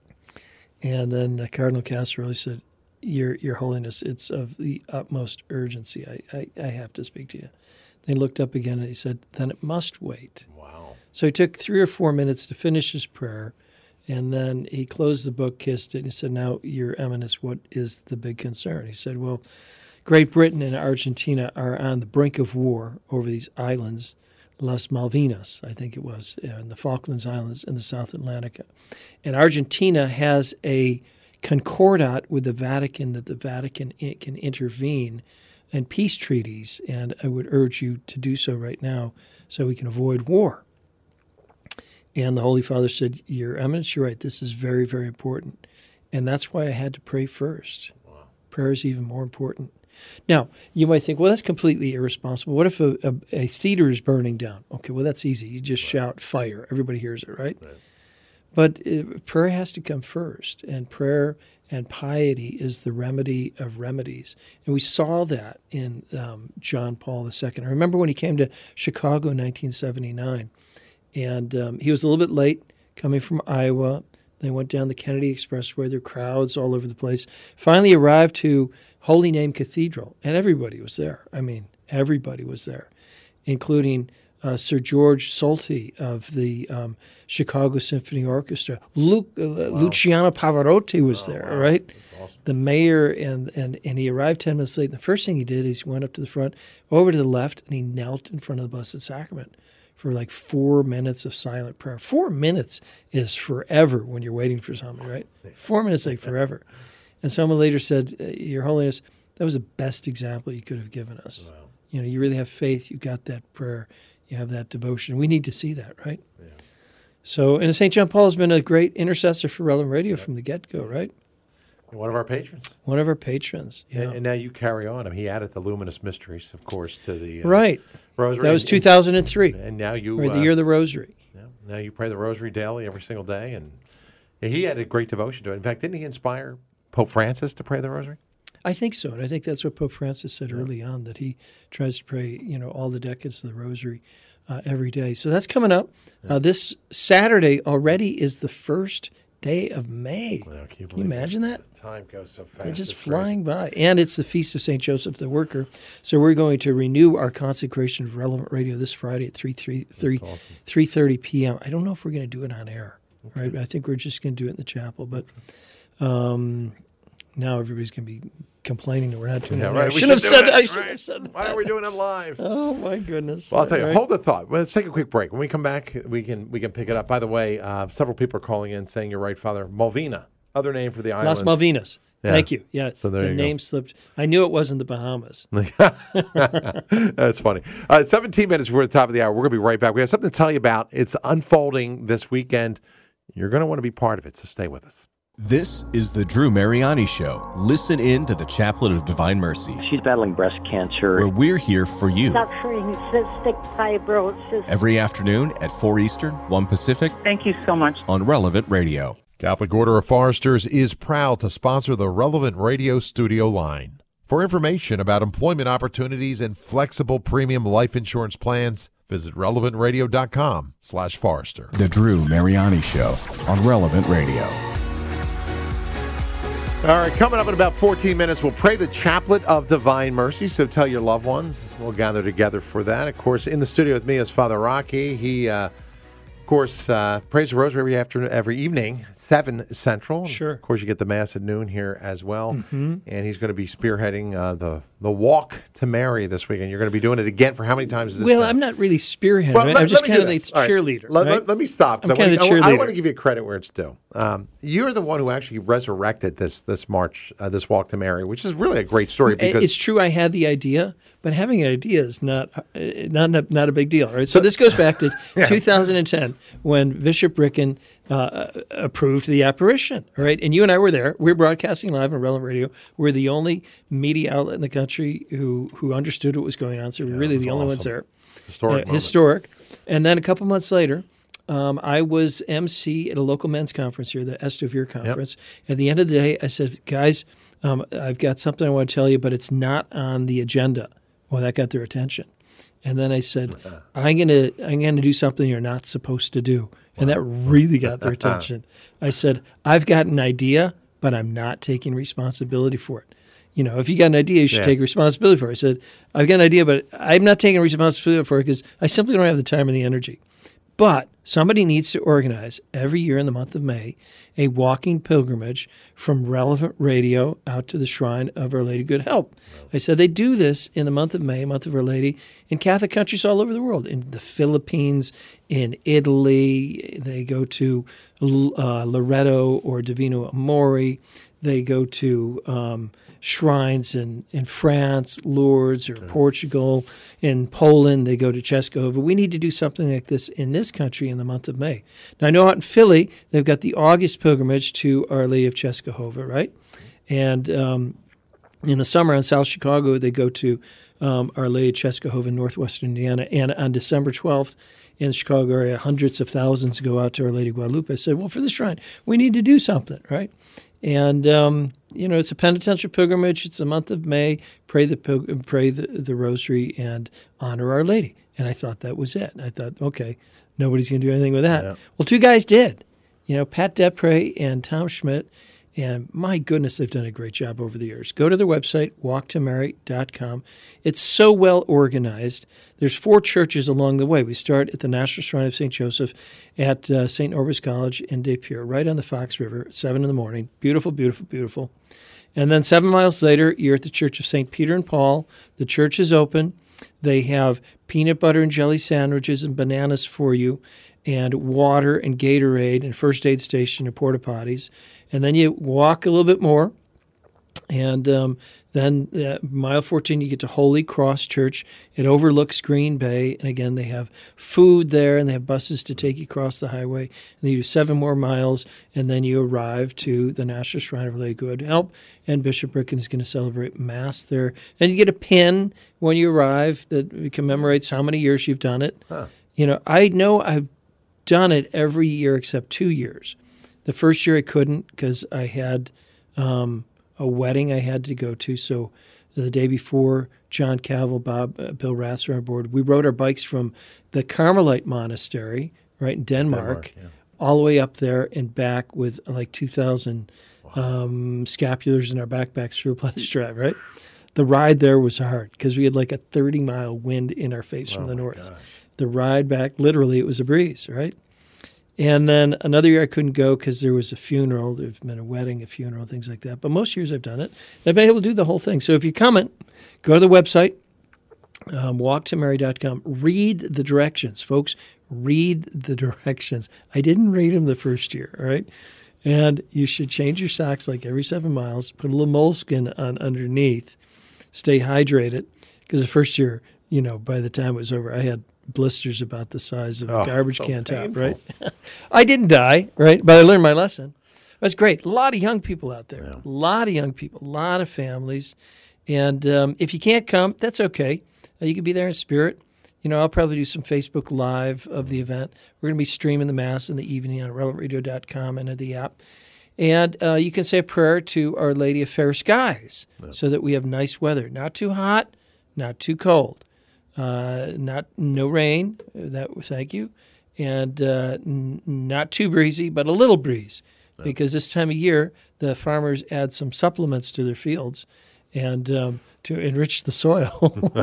And then uh, Cardinal Casaroli said, Your Your Holiness, it's of the utmost urgency. I, I, I have to speak to you. Then he looked up again and he said, then it must wait. Wow. So he took three or four minutes to finish his prayer, and then he closed the book, kissed it, and he said, now, Your Eminence, what is the big concern? He said, well, Great Britain and Argentina are on the brink of war over these islands, Las Malvinas, I think it was, in the Falklands Islands in the South Atlantic. And Argentina has a concordat with the Vatican that the Vatican can intervene and peace treaties, and I would urge you to do so right now so we can avoid war. And the Holy Father said, Your Eminence, you're right, this is very, very important. And that's why I had to pray first. Wow. Prayer is even more important. Now, you might think, well, that's completely irresponsible. What if a, a, a theater is burning down? Okay, well, that's easy. You just right. shout fire. Everybody hears it, right? right. But uh, prayer has to come first, and prayer and piety is the remedy of remedies. And we saw that in um, John Paul the Second. I remember when he came to Chicago in nineteen seventy-nine, and um, he was a little bit late coming from Iowa. They went down the Kennedy Expressway. There were crowds all over the place. Finally arrived to Holy Name Cathedral, and everybody was there. I mean, everybody was there, including uh, Sir George Solti of the um, Chicago Symphony Orchestra. Lu- uh, wow. Luciano Pavarotti was oh, there, wow. right? That's awesome. The mayor, and, and, and he arrived ten minutes late. And the first thing he did is he went up to the front, over to the left, and he knelt in front of the Blessed Sacrament for like four minutes of silent prayer. Four minutes is forever when you're waiting for something, right? Four minutes like forever. And someone later said, Your Holiness, that was the best example you could have given us. Wow. You know, you really have faith. You got that prayer. You have that devotion. We need to see that, right? Yeah. So, and Saint John Paul has been a great intercessor for Relevant Radio yeah. from the get-go, right? One of our patrons. One of our patrons, yeah. And, and now you carry on. I mean, he added the Luminous Mysteries, of course, to the uh, right. Rosary. That was two thousand three. And now you... Or the uh, year of the Rosary. Yeah, now you pray the Rosary daily, every single day. And he had a great devotion to it. In fact, didn't he inspire Pope Francis to pray the Rosary? I think so, and I think that's what Pope Francis said yeah. early on, that he tries to pray, you know, all the decades of the Rosary uh, every day. So that's coming up. Yeah. Uh, this Saturday already is the first day of May. Well, can you, can you imagine that? Time goes so fast. It's just it's flying crazy. by. And it's the Feast of Saint Joseph the Worker. So we're going to renew our consecration of Relevant Radio this Friday at three thirty p.m. I don't know if we're going to do it on air, okay. right? I think we're just going to do it in the chapel, but... Um, now everybody's going to be complaining that we're not doing yeah, it. Right. I should have said that. I should right. have said that. Why are we doing it live? Oh my goodness! Well, I'll tell you. Right. Hold the thought. Well, let's take a quick break. When we come back, we can we can pick it up. By the way, uh, several people are calling in saying you're right, Father. Malvina, other name for the islands. Las Malvinas. Yeah. Thank you. Yeah. So there the you name go. slipped. I knew it wasn't the Bahamas. That's funny. Uh, seventeen minutes before the top of the hour. We're going to be right back. We have something to tell you about. It's unfolding this weekend. You're going to want to be part of it, so stay with us. This is the Drew Mariani Show. Listen in to the Chaplet of Divine Mercy. She's battling breast cancer. Where we're here for you. Suffering cystic fibrosis. Every afternoon at four Eastern, one Pacific. Thank you so much. On Relevant Radio. Catholic Order of Foresters is proud to sponsor the Relevant Radio studio line. For information about employment opportunities and flexible premium life insurance plans, visit relevant radio dot com slash Forester. The Drew Mariani Show on Relevant Radio. All right, coming up in about fourteen minutes, we'll pray the Chaplet of Divine Mercy, so tell your loved ones. We'll gather together for that. Of course, in the studio with me is Father Rocky. He, uh, of course, uh, prays the Rosary every afternoon, every evening, seven Central. Sure. Of course, you get the Mass at noon here as well. Mm-hmm. And he's going to be spearheading uh, the, the Walk to Mary this weekend. You're going to be doing it again for how many times is this Well, now? I'm not really spearheading. Well, right? let, I'm just let me kind of do the this. All right. cheerleader. Let, right? let, let me stop. I'm I kind of the want, cheerleader. I, I want to give you credit where it's due. Um, you're the one who actually resurrected this this march, uh, this Walk to Mary, which is really a great story. Because it's true, I had the idea, but having an idea is not uh, not not a big deal, right? So this goes back to yeah. two thousand ten when Bishop Ricken uh, approved the apparition, right? And you and I were there. We were broadcasting live on Relevant Radio. We're the only media outlet in the country who who understood what was going on. So we're yeah, really the only awesome. ones there. Historic. Uh, historic. And then a couple months later, um, I was M C at a local men's conference here, the Estovir conference. Yep. At the end of the day, I said, guys, um, I've got something I want to tell you, but it's not on the agenda. Well, that got their attention. And then I said, I'm gonna I'm gonna do something you're not supposed to do. And that really got their attention. I said, I've got an idea, but I'm not taking responsibility for it. You know, if you got an idea, you should yeah. take responsibility for it. I said, I've got an idea, but I'm not taking responsibility for it because I simply don't have the time or the energy. But somebody needs to organize every year in the month of May a walking pilgrimage from Relevant Radio out to the Shrine of Our Lady Good Help. I said they do this in the month of May, month of Our Lady, in Catholic countries all over the world, in the Philippines, in Italy. They go to uh, Loreto or Divino Amore. They go to um, shrines in, in France, Lourdes, or Portugal. In Poland, they go to Czestochowa. We need to do something like this in this country in the month of May. Now, I know out in Philly, they've got the August pilgrimage to Our Lady of Czestochowa, right? And um, in the summer in South Chicago, they go to um, Our Lady of Czestochowa in northwestern Indiana. And on December twelfth, in the Chicago area, hundreds of thousands go out to Our Lady of Guadalupe. I said, well, for this shrine, we need to do something, right? And, um, you know, it's a penitential pilgrimage. It's the month of May. Pray the pilgr- pray the, the rosary and honor Our Lady. And I thought that was it. I thought, okay, nobody's going to do anything with that. Yeah. Well, two guys did. You know, Pat Depre and Tom Schmidt. And my goodness, they've done a great job over the years. Go to their website, walk to mary dot com. It's so well organized. There's four churches along the way. We start at the National Shrine of Saint Joseph at uh, Saint Norbert's College in De Pere, right on the Fox River at seven in the morning. Beautiful, beautiful, beautiful. And then seven miles later, you're at the Church of Saint Peter and Paul. The church is open. They have peanut butter and jelly sandwiches and bananas for you, and water and Gatorade and first aid station and porta potties. And then you walk a little bit more, and um, then uh, mile fourteen, you get to Holy Cross Church. It overlooks Green Bay, and again, they have food there, and they have buses to take you across the highway. And then you do seven more miles, and then you arrive to the National Shrine of Our Lady of Good Help, and Bishop Ricken is going to celebrate Mass there. And you get a pin when you arrive that commemorates how many years you've done it. Huh. You know, I know I've done it every year except two years. The first year I couldn't because I had um, a wedding I had to go to. So the day before, John Cavill, Bob, uh, Bill Rasser on board. We rode our bikes from the Carmelite Monastery, right in Denmark, Denmark yeah. all the way up there and back with like two thousand wow. um, scapulars in our backpacks through a Pledge Drive, right? The ride there was hard because we had like a thirty-mile wind in our face oh from the north. Gosh. The ride back, literally, it was a breeze, right? And then another year I couldn't go because there was a funeral. There's been a wedding, a funeral, things like that. But most years I've done it. And I've been able to do the whole thing. So if you're coming, go to the website, um, walk to mary dot com. Read the directions, folks. Read the directions. I didn't read them the first year, all right? And you should change your socks like every seven miles. Put a little moleskin on underneath. Stay hydrated. Because the first year, you know, by the time it was over, I had blisters about the size of a oh, garbage so can top, right? I didn't die, right? But I learned my lesson. That's great. A lot of young people out there. Yeah. A lot of young people. A lot of families. And um, if you can't come, that's okay. Uh, you can be there in spirit. You know, I'll probably do some Facebook Live of the event. We're going to be streaming the Mass in the evening on relevant radio dot com and at the app. And uh, you can say a prayer to Our Lady of Fair Skies yeah. so that we have nice weather. Not too hot, not too cold. Uh, not no rain. That thank you, and uh, n- not too breezy, but a little breeze, yeah. because this time of year the farmers add some supplements to their fields, and um, to enrich the soil.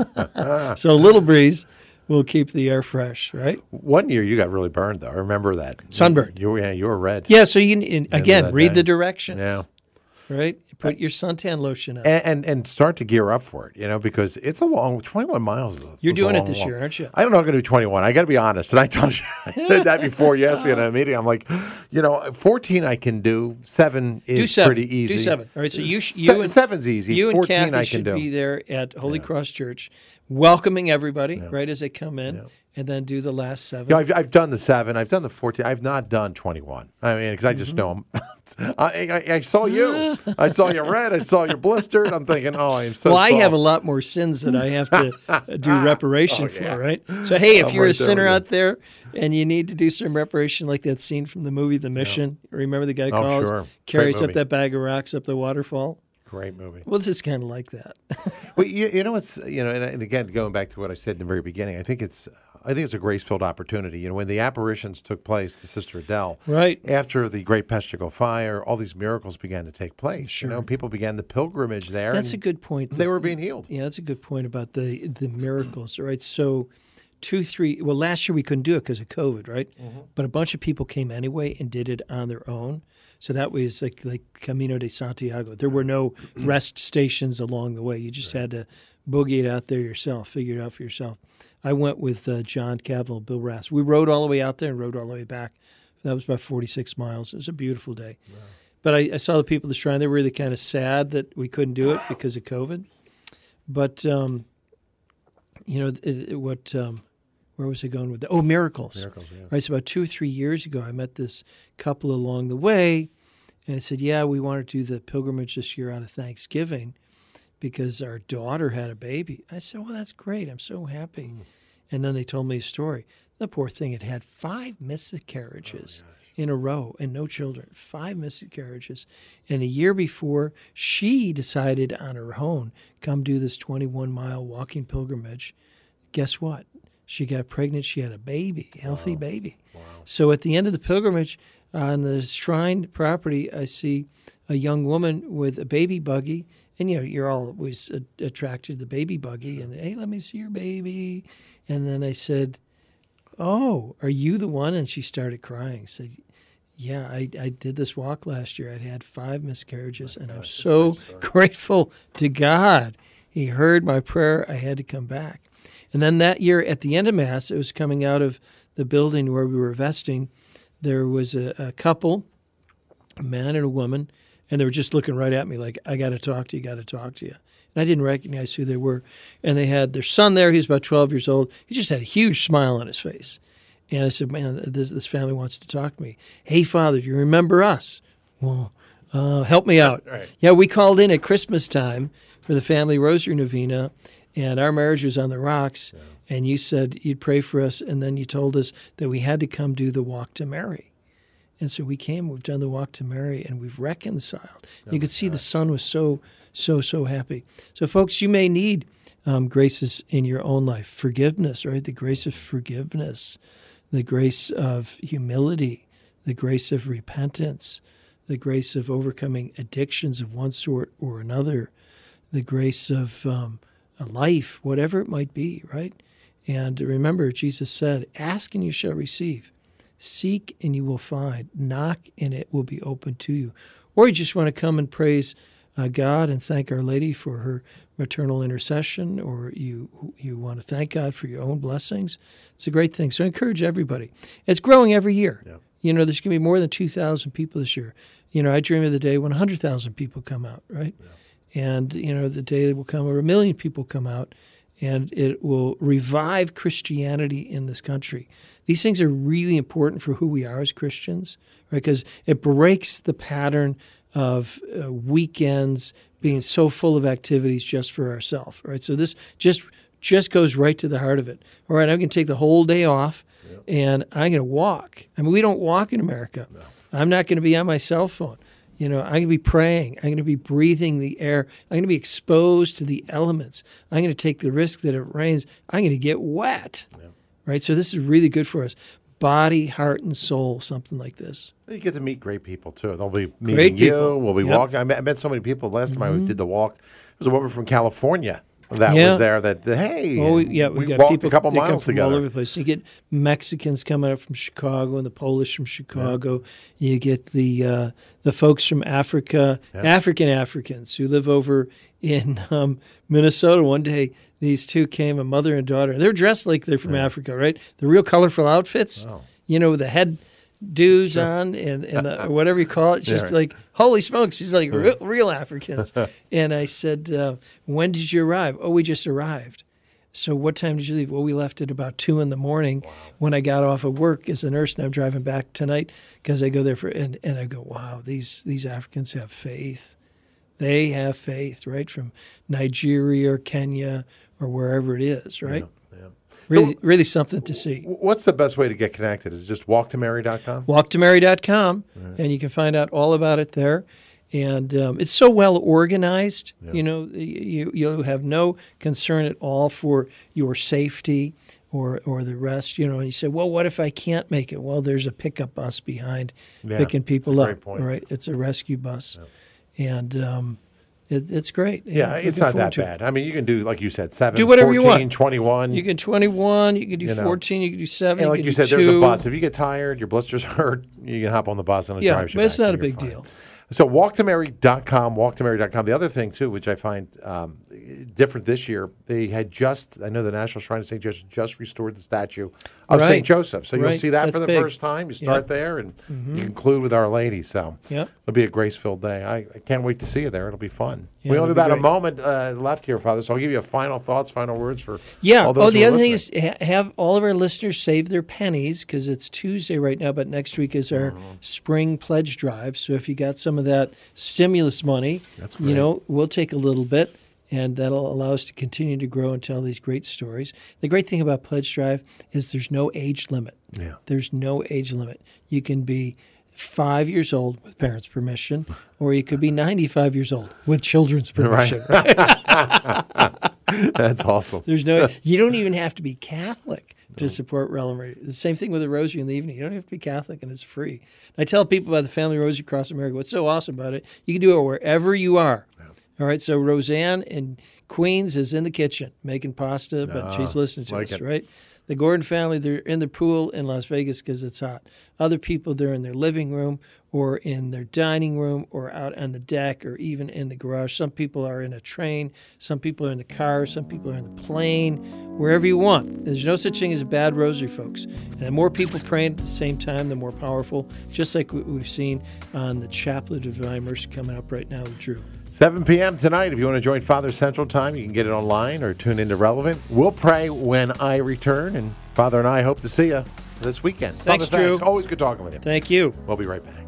So a little breeze will keep the air fresh, right? One year you got really burned, though. I remember that sunburned. You, you, yeah, you were red. Yeah. So you in, again read day. the directions. Yeah. Right? Put your suntan lotion on. And, and and start to gear up for it, you know, because it's a long, twenty-one miles. Is a, You're doing long, it this long. year, aren't you? I don't know I'm going to do twenty-one. I got to be honest. And I told you, I said that before you asked me in a meeting. I'm like, you know, fourteen I can do. Seven is do seven. pretty easy. Do seven. All right, so you, you Se- and, Seven's easy. You and Kathy I can should do. be there at Holy yeah. Cross Church, welcoming everybody, yeah. right, as they come in. Yeah. And then do the last seven. Yeah, I've, I've done the seven. I've done the fourteen. I've not done twenty-one. I mean, because I just mm-hmm. know them. I, I, I saw you. I saw you red. I saw you blistered. I'm thinking, oh, I am so Well, soft. I have a lot more sins that I have to do reparation oh, yeah. for, right? So, hey, if I'm you're right a sinner there out there and you need to do some reparation like that scene from the movie The Mission, yeah. remember the guy oh, calls, sure. carries up that bag of rocks up the waterfall? Great movie. Well, this is kind of like that. Well, you, you know, it's, you know, and, and again, going back to what I said in the very beginning, I think it's, I think it's a grace-filled opportunity. You know, when the apparitions took place to Sister Adele, right after the Great Peshtigo Fire, all these miracles began to take place. Sure. You know, people began the pilgrimage there. That's a good point. They were being healed. Yeah, that's a good point about the the miracles. Right, so two, three. Well, last year we couldn't do it because of COVID, right? Mm-hmm. But a bunch of people came anyway and did it on their own. So that was like like Camino de Santiago. There were no rest stations along the way. You just right. had to boogie it out there yourself, figure it out for yourself. I went with uh, John Cavill, Bill Rass. We rode all the way out there and rode all the way back. That was about forty-six miles. It was a beautiful day. Wow. but I, I saw the people at the shrine. They were really kind of sad that we couldn't do it because of COVID. But, um, you know, it, it, what, um, where was I going with that? Oh, miracles. Miracles, yeah. Right, so about two or three years ago, I met this couple along the way, and I said, yeah, we want to do the pilgrimage this year out of Thanksgiving because our daughter had a baby. I said, well, that's great. I'm so happy. Mm. And then they told me a story. The poor thing had had five miscarriages oh, in a row and no children, five miscarriages. And the year before, she decided on her own, come do this twenty-one mile walking pilgrimage. Guess what? She got pregnant. She had a baby, healthy wow. baby. Wow. So at the end of the pilgrimage, on the shrine property, I see a young woman with a baby buggy. And, you know, you're always attracted to the baby buggy. And, hey, let me see your baby. And then I said, oh, are you the one? And she started crying. I said, yeah, I, I did this walk last year. I'd had five miscarriages, and I'm so grateful to God. He heard my prayer. I had to come back. And then that year at the end of Mass, it was coming out of the building where we were vesting, there was a, a couple, a man and a woman, and they were just looking right at me like, I got to talk to you, got to talk to you. And I didn't recognize who they were. And they had their son there. He was about twelve years old. He just had a huge smile on his face. And I said, man, this, this family wants to talk to me. Hey, Father, do you remember us? Well, uh, help me out. Right. Yeah, we called in at Christmas time for the family rosary novena, and our marriage was on the rocks. Yeah. And you said you'd pray for us, and then you told us that we had to come do the walk to Mary. And so we came, we've done the walk to Mary, and we've reconciled. Oh, you could see God. The son was so, so, so happy. So, folks, you may need um, graces in your own life. Forgiveness, right? The grace of forgiveness, the grace of humility, the grace of repentance, the grace of overcoming addictions of one sort or another, the grace of um, a life, whatever it might be, right? And remember, Jesus said, ask and you shall receive. Seek and you will find. Knock and it will be open to you. Or you just want to come and praise uh, God and thank Our Lady for her maternal intercession, or you you want to thank God for your own blessings. It's a great thing. So I encourage everybody. It's growing every year. Yeah. You know, there's going to be more than two thousand people this year. You know, I dream of the day when one hundred thousand people come out, right? Yeah. And, you know, the day will come where a million people come out, and it will revive Christianity in this country. These things are really important for who we are as Christians, right? Because it breaks the pattern of uh, weekends being so full of activities just for ourselves, right? So this just just goes right to the heart of it. All right, I'm going to take the whole day off, yep. and I'm going to walk. I mean, we don't walk in America. No. I'm not going to be on my cell phone. You know, I'm going to be praying. I'm going to be breathing the air. I'm going to be exposed to the elements. I'm going to take the risk that it rains. I'm going to get wet. Yep. Right, so this is really good for us. Body, heart, and soul, something like this. You get to meet great people, too. They'll be meeting you. We'll be yep. walking. I met, I met so many people last time mm-hmm. I did the walk. There was a woman from California that yeah. was there that, hey, oh, yeah, we, we got walked people, a couple they miles come from together. all over the place. You get Mexicans coming up from Chicago and the Polish from Chicago. Yeah. You get the uh, the folks from Africa, yeah. African Africans who live over in um, Minnesota. One day, these two came, a mother and daughter. They're dressed like they're from yeah. Africa, right? The real colorful outfits, oh. you know, with the head do's sure. on and, and the, or whatever you call it. Just yeah, right. like, holy smokes, she's like real, real Africans. And I said, uh, when did you arrive? Oh, we just arrived. So what time did you leave? Well, we left at about two in the morning wow. when I got off of work as a nurse, and I'm driving back tonight because I go there for, and, and I go, wow, these these Africans have faith. They have faith, right? From Nigeria or Kenya or wherever it is, right? Yeah, yeah. Really, so, really something to see. What's the best way to get connected? Is it just walk to mary dot com? walk to mary dot com, right. and you can find out all about it there. And um, it's so well organized. Yeah. You know, you you have no concern at all for your safety or or the rest. You know, and you say, well, what if I can't make it? Well, there's a pickup bus behind yeah, picking people up. Right? It's a rescue bus, yeah. and um, it, it's great. Yeah, yeah it's not that bad. It. I mean, you can do, like you said, seven, do whatever fourteen, you want. twenty-one. You can twenty-one, you can do you fourteen, know. You can do seven, and you like can you do said, two. There's a bus. If you get tired, your blisters hurt, you can hop on the bus and it yeah, drives you but back. it's not a You're big fine. deal. So walk to mary dot com, walk to mary dot com. The other thing, too, which I find um, different this year, they had just, I know the National Shrine of Saint Joseph just restored the statue of Right. Saint Joseph. So Right. you'll see that That's for the big. first time. You start Yep. there and Mhm. you conclude with Our Lady. So Yep. it'll be a grace-filled day. I, I can't wait to see you there. It'll be fun. Yeah, we only have it'll about be a great. moment uh, left here, Father, so I'll give you a final thoughts, final words for Yeah. all those Oh, the who are other thing listening. is ha- have all of our listeners save their pennies because it's Tuesday right now, but next week is our Mm-hmm. spring pledge drive. So if you got some of that stimulus money, That's you great. know, we'll take a little bit, and that'll allow us to continue to grow and tell these great stories. The great thing about pledge drive is there's no age limit. Yeah. There's no age limit. You can be five years old with parents' permission, or you could be ninety-five years old with children's permission. Right. That's awesome. There's no. You don't even have to be Catholic to support Relevant Radio. The same thing with the Rosary in the evening. You don't have to be Catholic, and it's free. I tell people about the Family Rosary across America. What's so awesome about it? You can do it wherever you are. All right. So Roseanne in Queens is in the kitchen making pasta, but Ah, she's listening to like us, it. right? The Gordon family, they're in the pool in Las Vegas because it's hot. Other people, they're in their living room or in their dining room or out on the deck or even in the garage. Some people are in a train. Some people are in the car. Some people are in the plane, wherever you want. There's no such thing as a bad rosary, folks. And the more people praying at the same time, the more powerful, just like what we've seen on the Chaplet of Divine Mercy coming up right now with Drew. seven p.m. tonight. If you want to join Father Central Time, you can get it online or tune into Relevant. We'll pray when I return, and Father and I hope to see you this weekend. Thanks, Father, Drew. Always good talking with you. Thank you. We'll be right back.